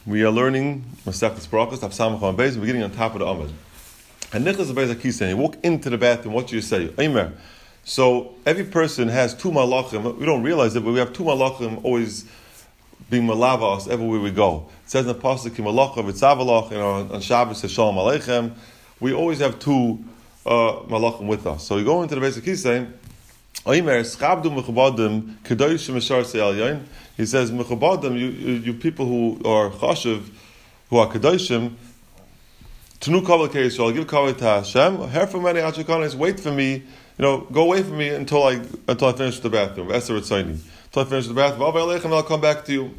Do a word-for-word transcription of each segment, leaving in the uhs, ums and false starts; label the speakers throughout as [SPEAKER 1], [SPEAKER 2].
[SPEAKER 1] We are learning Masechtas Brachos, Daf Samach on Beis. We're getting on top of the Amud. And Nichlas Beis Akisa, you walk into the bathroom, what do you say? Eimer. So every person has two malachim. We don't realize it, but we have two malachim always being malava us everywhere we go. It says in the pasuk, "Malachah v'tzavalach," and on, on Shabbos says Shalom Aleichem. We always have two uh, malachim with us. So we go into the Beis Akisa. Eimer schabdu mechubadim kedoshim mishar se'alyayin. He says, mechubadim, you, you people who are chashiv, who are kedoshim, tenu kavod ke'Yisrael, give kavod to Hashem. Herfa many achikanis, wait for me. You know, go away from me until I until I finish the bathroom. Esther Ritzaini. Until I finish the bathroom. And I'll come back to you.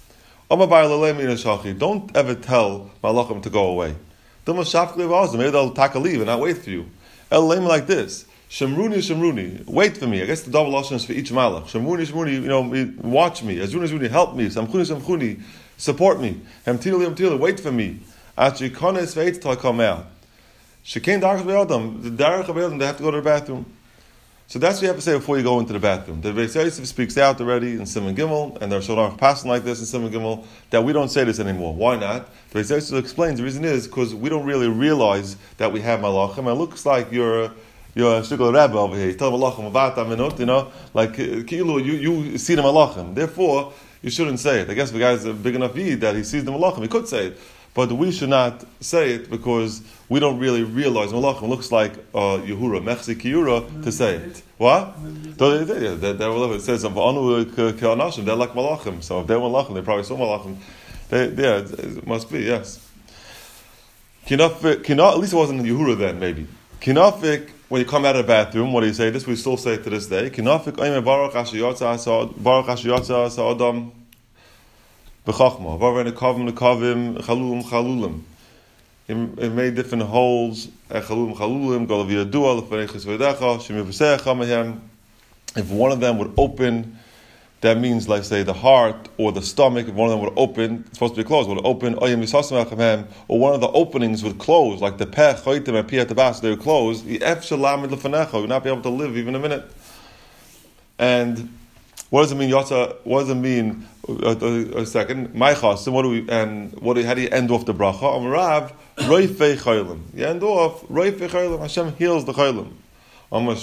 [SPEAKER 1] Don't ever tell malachim to go away. Maybe they'll take a leave and not wait for you. Like this. Shemruni, Shemruni, wait for me. I guess the double lashon is for each malach. Shemruni, Shemruni, you know, watch me. Azruni, Azruni, help me. Samchuni, Samchuni, support me. Hamtili, Hamtili, wait for me. Actually, kones veit till I come out. Shekain darach be'adam, the darach be'adam, they have to go to the bathroom. So that's what you have to say before you go into the bathroom. The Beis Yosef speaks out already in Simon Gimel, and there are Shulchan passing like this in Simon Gimel, that we don't say this anymore. Why not? The Beis Yosef explains the reason is because we don't really realize that we have malachim, and it looks like you're You're a shtickle Rebbe over here. You tell them malachim about a minute, you know, like kilu, you you see the malachim. Therefore, you shouldn't say it. I guess the guy's a big enough yid that he sees the malachim. He could say it, but we should not say it because we don't really realize malachim looks like uh, Yehura Mechzi Kiyura to say it. What? It says they're like malachim. So if they're malachim, they probably saw malachim. They, yeah, it must be yes. Kinafik, at least it wasn't Yehura then, maybe. Kinafik. When you come out of the bathroom, what do you say? This we still say to this day. Kinafik ayme baruch hashiyotza baruch hashiyotza sa'adam b'chachma. Vavar nekavim nekavim chalulim chalulim. It made different holes. Chalulim chalulim gol v'yadua l'faneichus v'edecha shemivusecha mehem. If one of them would open, that means, like say, the heart or the stomach. If one of them would open, it's supposed to be closed. Would open, or one of the openings would close, like the pech, choitim, and piyat tabas, they would close. You would not be able to live even a minute. And what does it mean? Yotza? What does it mean? A, a, a second, my chasim. What do we? And what? Do, how do you end off the bracha? Amarav roifei chaylim. You end off roifei chaylim. Hashem heals the chaylim. Is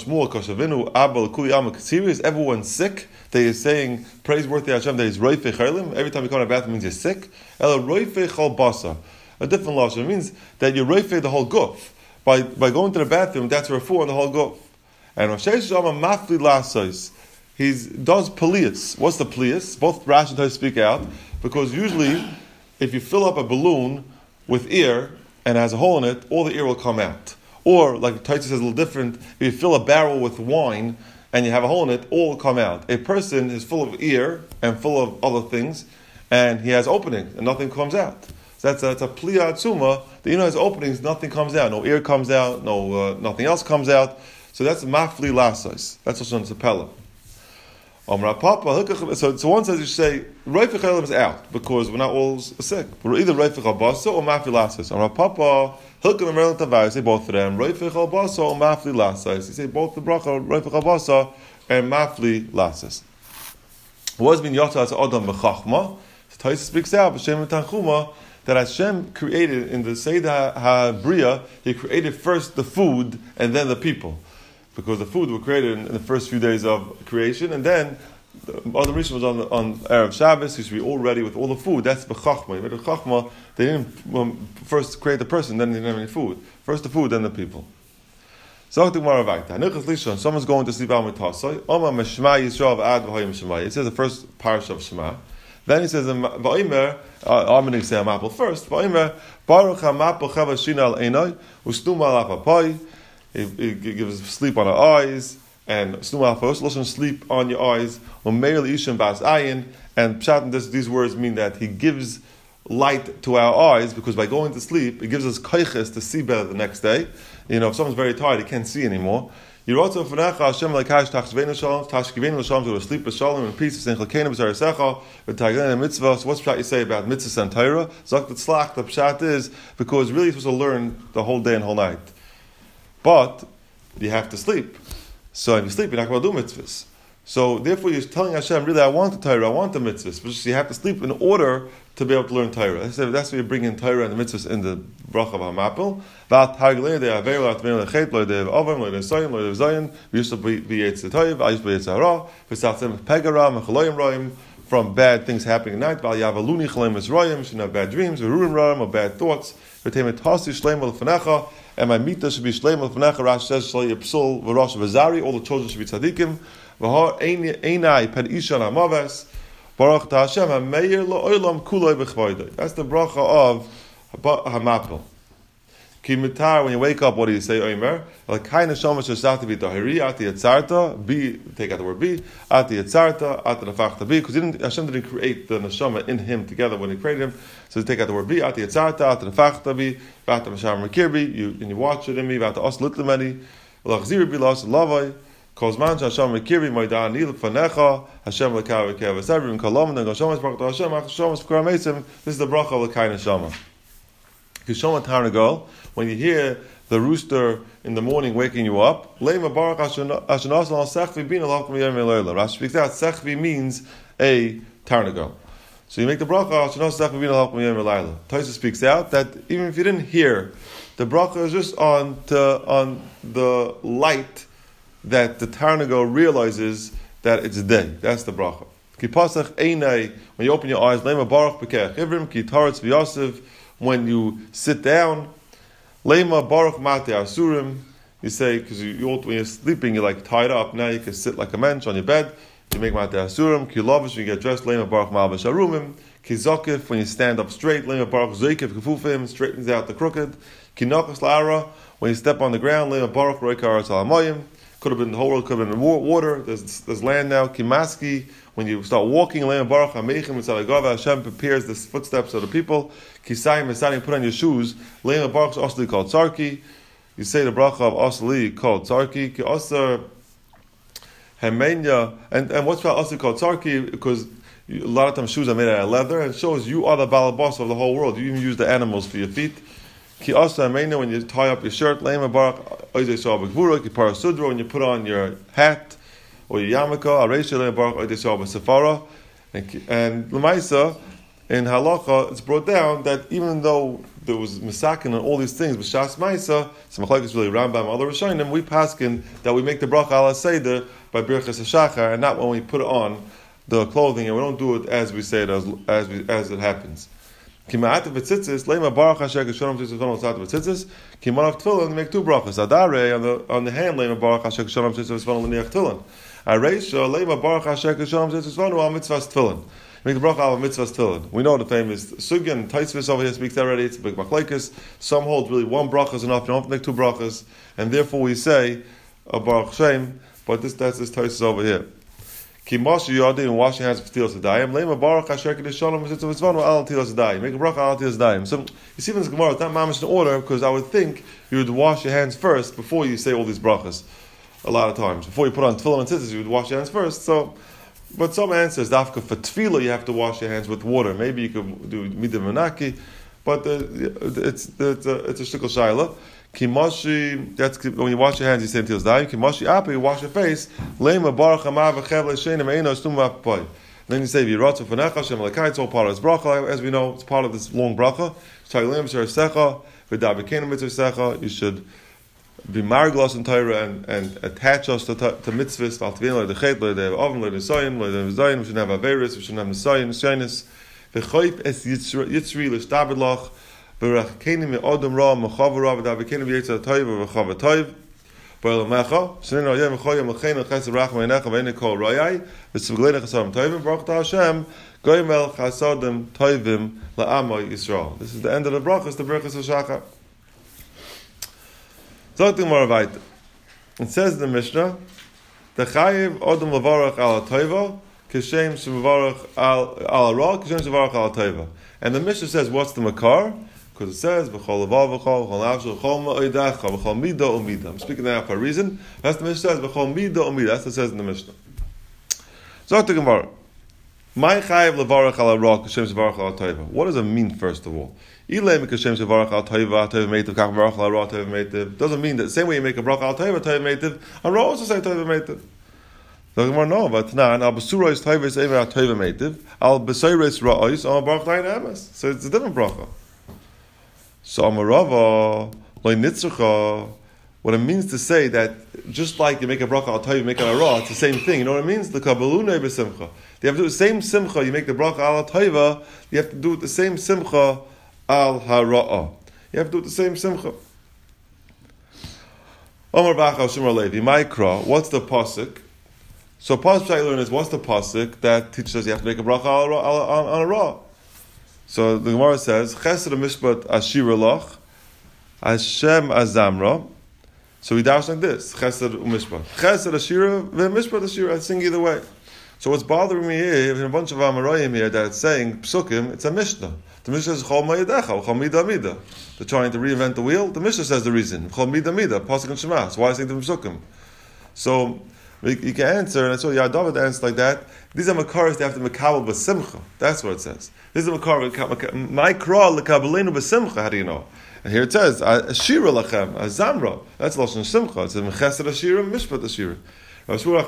[SPEAKER 1] everyone sick? They are saying praiseworthy Hashem that he's roifei chaylim. Every time you come to the bathroom means you're sick. Ela roifei chol basa. A different lashon means that you're roifei the whole guf. By by going to the bathroom, that's refuah on the whole guf. And Rav Sheish Shama mafli lasos. He does palias. What's the palias? Both Rashi and Tosfos speak out because usually, if you fill up a balloon with air and it has a hole in it, all the air will come out. Or, like Tosfos says a little different, if you fill a barrel with wine and you have a hole in it, all will come out. A person is full of air and full of other things, and he has openings and nothing comes out. So that's a, that's a pliya atzuma. The you know has openings, nothing comes out. No air comes out. No uh, nothing else comes out. So that's mafli lasos. That's also on Sapella. So, so one says you say roifei chaylim is out because we're not all sick. We're either roifei chalbasa or mafli lasos. Amar Papa hilkam and Merlin Tavai say both of them roifei chalbasa or mafli lasos. You say both the bracha roifei chalbasa and mafli lasos. What does mean yotza as adam b'chachma? So Tosfos speaks out b'shem tanchuma that Hashem created in the Seder HaBriya. He created first the food and then the people. Because the food were created in, in the first few days of creation, and then the other Rishon was on on Erev Shabbos. He should be all ready with all the food. That's the chachma. The chachma, they didn't um, first create the person, then they didn't have any food. First the food, then the people. So someone's going to sleep out with Tasai. It says the first parasha of Shema. Then he says, "Va'omer." I'm going to say a mapel first. Va'omer baruch hamapel chavashina al einai ustum al apapai. It gives sleep on our eyes, and listen, sleep on your eyes. And pshat, this, these words mean that he gives light to our eyes because by going to sleep, it gives us koiches to see better the next day. You know, if someone's very tired, he can't see anymore. You also Hashem like hash tachshveinu shalom, tashkivenu shalom, to sleep with shalom and peace. And chelkeinu b'zarasecha, v'tagleinu mitzvah. So what's pshat you say about mitzvahs and Torah? Zok tzlach. The pshat is because really you're supposed to learn the whole day and whole night. But you have to sleep. So if you sleep, you're not going to do mitzvahs. So therefore, you're telling Hashem, really, I want the Torah, I want the mitzvahs, but you have to sleep in order to be able to learn Torah. That's why you bring in Torah and the mitzvahs in the bracha of Hamapil. From bad things happening at night, shouldn't have bad dreams, or bad thoughts. And my mita should be shleim al fnecha. Rashi says, Shalei Yipsul v'Rosh v'Zari. All the children should be tzaddikim. V'ha einai per isha namaves. Baruch ta Hashem hameir lo'olam kuloi b'chvoidoi. That's the bracha of Hamapil. Ki mitar, when you wake up, what do you say, Omer? L'kai neshama shesati b'tahiri ati yatzarta. B, take out the word B. Ati yatzarta, ati nefachta B. Because Hashem didn't create the neshama in him together when He created him. So you take out the word B. Ati yatzarta, ati nefachta B. V'ata masham rekirbi. You and you watch it in me. V'ata os litlemeni. L'achzir bi los lavai. Kozman Hashem rekirbi moidan nil fanecha. Hashem l'kei v'kei v'sevrim kolom. Then go shomas baruch Hashem. Shomas v'kor amesim. This is the bracha of l'kai neshama. Kishoma Tarnagol, when you hear the rooster in the morning waking you up, Rashi speaks out, Sechvi means a Tarnagol. So you make the bracha, Taisa speaks out that even if you didn't hear, the bracha is just on, to, on the light that the Tarnagol realizes that it's day. That's the bracha. When you open your eyes, when you sit down, Lema Baruch Mate Asurim, you say, because you, you, when you're sleeping, you're like tied up. Now you can sit like a mensch on your bed. You make Mate Asurim, Ki Lovish, when you get dressed, Lema Baruch Malvash Arumim, Ki Zokif, when you stand up straight, Lema Baruch Zoikif, Kefufim, straightens out the crooked, Ki Nochas La'ara, when you step on the ground, Lema Baruch Roikar Salamoyim, could have been the whole world, could have been water, there's, there's land now, Ki Maski, when you start walking, Lema Baruch HaMeichim Mitzalagava, Hashem prepares the footsteps of the people. Kisayim Mesani, put on your shoes. Lema Baruch Osli called Tzarki. You say the bracha of Osli called Tzarki. Ki Osar Hemenya. And and what's about Osli called Tzarki? Because you, a lot of times shoes are made out of leather, and it shows you are the balabas of the whole world. You even use the animals for your feet. Ki Osar Hemenya, when you tie up your shirt. Lema Baruch Oizei Shah B'Gvura. Ki Parasudra, when you put on your hat or your yarmulke. Areisha Lema Baruch Oizei Shah B'Sefara. And L'maisa, in halacha, it's brought down that even though there was misakin and all these things, b'shas ma'isa, some machlokes is really Rambam, other Rishonim, we paskin that we make the bracha ala seder by birchas hashachar, and not when we put on the clothing, and we don't do it as we say it as as, we, as it happens. Kima'at v'tzitzis leima baruch hasher kishonim tzitzis v'nol tzat v'tzitzis kimanav tefillin make two brachas adare on the on the hand leima baruch hasher kishonim tzitzis v'nol l'niach tefillin areisha leima baruch hasher kishonim tzitzis v'nol al mitzvahs tefillin. Make the bracha of mitzvahs tefillin. We know the famous sugya and Taisvis over here speaks already. It's a big machlekes. Some hold really one bracha is enough. You don't have to make two brachas, and therefore we say a baruch shem. But this that's this Taisvis over here. Ki mashi yadim washing hands with tilas adayim. Lema baruch asher kedishalom mitzvah mitzvah al tilas adayim. Make a bracha al tilas adayim. So you see, in this Gemara, it's not mamish in order because I would think you would wash your hands first before you say all these brachas. A lot of times before you put on tefillin and tzitzis, you would wash your hands first. So. But some answers, dafka for tefillah, you have to wash your hands with water. Maybe you could do midah menaki, but the, it's it's a it's a shtickle shaila. Kimashi, that's when you wash your hands, you say until dying. Kimashi apa, you wash your face. Lema baruch hamav v'chev le'shein me'eno stum v'apoy. Then you say v'yiratzu v'necha Hashem l'kai. It's all part of this bracha, as we know. It's part of this long bracha. Shtayilim sh'ersecha v'davikeinu mitzvah. You should be marglos in Torah and, and attach us to, to, to mitzvahs. V'altvin le'dechet le'de'avim le'de'soyin le'de'vzayin. We shouldn't have averis. We shouldn't have nesayin nesaynis. V'choip es yitzri l'shtabed lach. V'rachkenim me'odom ra m'chavara v'davikenim v'yetzer toiv v'chav toiv. V'elemecha shenenu ayem v'choyim l'chein l'chesed rach me'enecha v'eine kol rayai v'tzv'glein chasadim toivim baruch ta Hashem goyim el chasadim toivim la'amay Yisrael. This is the end of the brachas, the brachas of Shachar. Something more about it. It says in the Mishnah, the chayiv odom levarach al toiva kishem shevarach al al ra kishem shevarach al toiva. And the Mishnah says, what's the makar? Because it says v'chol levav v'chol v'chol nafsho v'chol ma'oidacha v'chol mida umida. I'm speaking that for a reason. That's the Mishnah says v'chol mida umida. That's what it says in the Mishnah. So the Gemara, my chayiv levarach al ra kishem shevarach al toiva. What does it mean? First of all. Doesn't mean that the same way you make a bracha al taiva, taiva meitiv, a ra also say taiva meitiv. The Gemara no, but Tanan al basuros toivos ever toiva meitiv al besoros ra'os al baruch dayin emes. So it's a different bracha. So amarava loy nitzrucha. What it means to say that just like you make a bracha al toiv, you make a ra, it's the same thing. You know what it means? The kabbalunay b'simcha. You have to do the same simcha. You make the bracha al toiva. You have to do it the same simcha al hara'a. You have to do it the same simcha. Omar Bacha Shimar Levi, Maikra, what's the pasuk? So pasuk I learn is what's the pasuk that teaches us you have to make a bracha on, on, on a ra. So the Gemara says Chesed Mishpat Ashira Lach Hashem Azamra. So we dash like this: Chesed Mishpat, Chesed Ashira, Mishpat Ashira. I sing either way. So what's bothering me here, in a bunch of Amarayim here that it's saying psukim, it's a Mishnah. The Mishnah says Chol Mayadecha, Chol Mida Mida. They're trying to reinvent the wheel. The Mishnah says the reason Chol Mida Mida, pasuk and Shema. So why is it the psukim? So you can answer, and so Yadavid answers like that. These are makaros they have to mekabel b'simcha. That's what it says. This is a makar my kra lekabelenu b'simcha. How do you know? And here it says Ashira lachem Azamra. That's lashon simcha. It's a mechesed Ashira, mishpat Ashira. So God,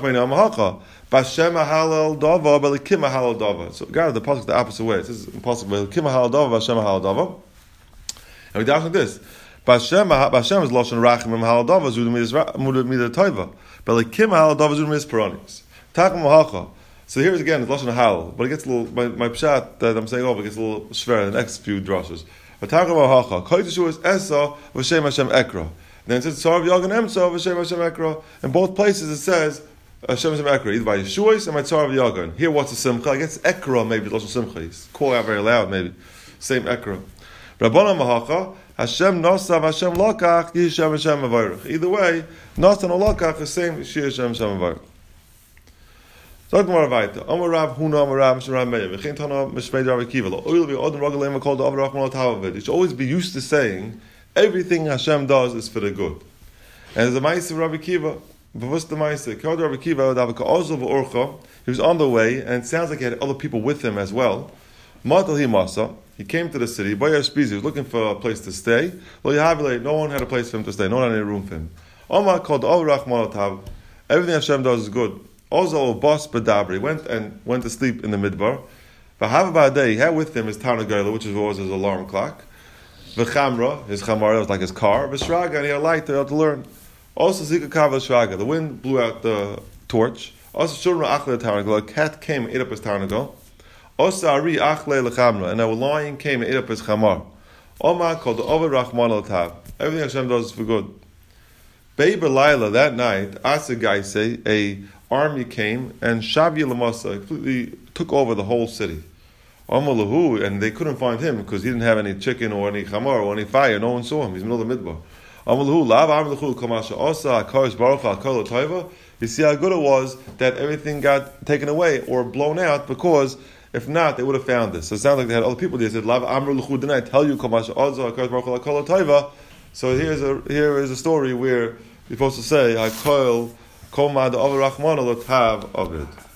[SPEAKER 1] the pasuk the opposite way. It says pasuk B'Elikim halal dava, Bashem halal dava, and we dash like this: Bashem Bashem is lashon rachim halal dava, zud midas toiva. B'Elikim halal dava, zud midas paranis. Takum hacha. So here's again it's lashon halal, but it gets a little. My, my pshat that I'm saying over gets a little shver in the next few drashas. But takum hacha. Koytishu is esa v'shem Hashem ekra. Then it says Tzarav Yagan Emsa v'Shem Hashem Ekra. In both places it says Hashem Hashem Ekra, either by Yeshuas and by Tzarav Yagan. Here what's the Simcha? I guess Ekra maybe it's also Simcha. He's calling out very loud maybe. Same Ekra. Rabbana Mahacha Hashem Nosav Hashem Lokach Yishem Hashem Avarach. Either way, Nosav and Lokach is the same Yishem Hashem Avarach. Sagt mal weiter. Amar Rav Huna Amar Rav Mishra Meir. V'chein Tana Mishmei Rav Akiva. Oil be Odin Rogalem called the Avrach Mal Tavavid. You should always be used to saying everything Hashem does is for the good. And there's a Ma'aseh of Rabbi Kiva. But what's the Ma'aseh? Rabbi Kiva, he was on the way, and it sounds like he had other people with him as well. Matal hi masa. He came to the city. He was looking for a place to stay. No one had a place for him to stay. No one had any room for him. Omar called everything Hashem does is good. Ozal bas badabri. He went and went to sleep in the midbar. He had with him his Tanagayla, which was his alarm clock. V'chamra, his chamara was like his car. V'shraga, and he had a light to, to learn. Also, zika kava shraga, the wind blew out the torch. Also, shurma achle tarnagel, a cat came and ate up his tarnagel. Also, ari achle lechamra, and a lion came and ate up his chamar. Oma called the over rachman al tav. Everything Hashem does is for good. Bei b'layla, that night, Asagai say, a army came and Shavya Lamasa completely took over the whole city. Amalahu, and they couldn't find him because he didn't have any chicken or any chamar or any fire. No one saw him. He's in the middle of the midbar. Amalahu, lav amalahu kamasha osa akaris baruch akol toiva. You see how good it was that everything got taken away or blown out, because if not, they would have found this. So it sounds like they had other people. They said, lav amalahu, didn't I tell you kamasha osa akaris baruch akol toiva? So here's a here is a story where you're supposed to say akol kol ma da avrachman lo tav avid.